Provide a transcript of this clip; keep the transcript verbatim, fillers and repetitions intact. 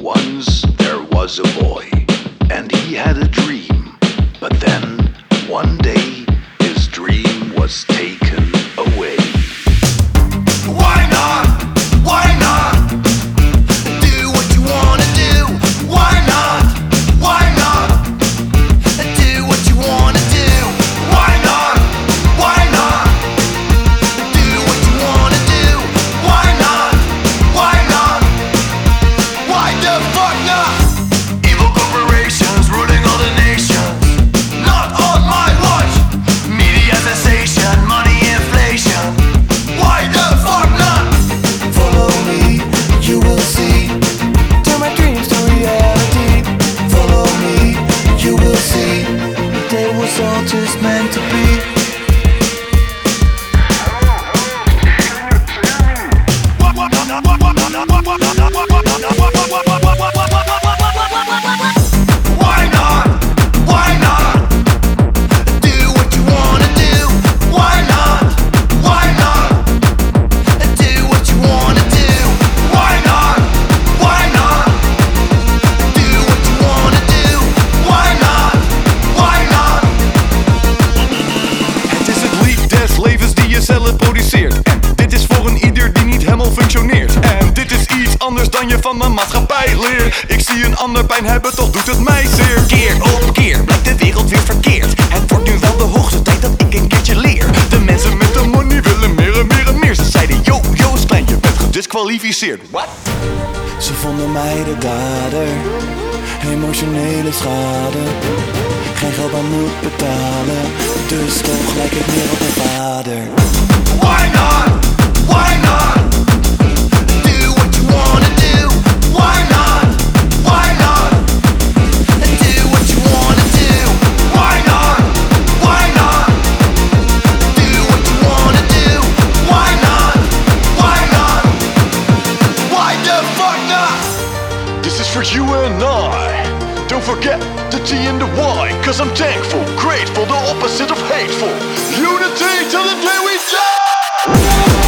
Once there was a boy, and he had a dream. But then, one day, his dream was taken away. Why not? Why not? Do what you wanna do. Why not? Why not? Do what you wanna do. Why not? Why not? Do what you wanna do. Why not? Why not? Why the fuck not? Evil corporations ruling all the nations. Not on my watch. Media sensation, money inflation. Why the fuck not? Follow me, you will see. Turn my dreams to reality. Follow me, you will see. They was all just meant to be. Why not? Why not? Do what you wanna do. Why not? Why not? Do what you wanna do. Why not? Why not? Do what you wanna do. Why not? Why not? Het is het lied des levens die je zelf produceert. En dit is voor een ieder die niet helemaal functioneert. En dit is iets anders dan je van de maatschappij leert. Ik zie een ander pijn hebben, toch doet het mij zeer. Keer op keer blijkt de wereld weer verkeerd. Het wordt nu wel de hoogste tijd dat ik een keertje leer. De mensen met de money willen meer en meer en meer. Ze zeiden yo, Joost klein, je bent gedisqualificeerd. What? Ze vonden mij de dader. Emotionele schade. Geen geld aan moet betalen. Dus toch lijk ik meer op een vader. Why not? Why not? Do what you wanna do. Why not? Why not? Do what you wanna do. Why not? Why not? Do what you wanna do. Why not? Why not? Why the fuck not? This is for you and I. Don't forget the T and the Y. Cause I'm thankful, grateful, the opposite of hateful. Unity till the day we die.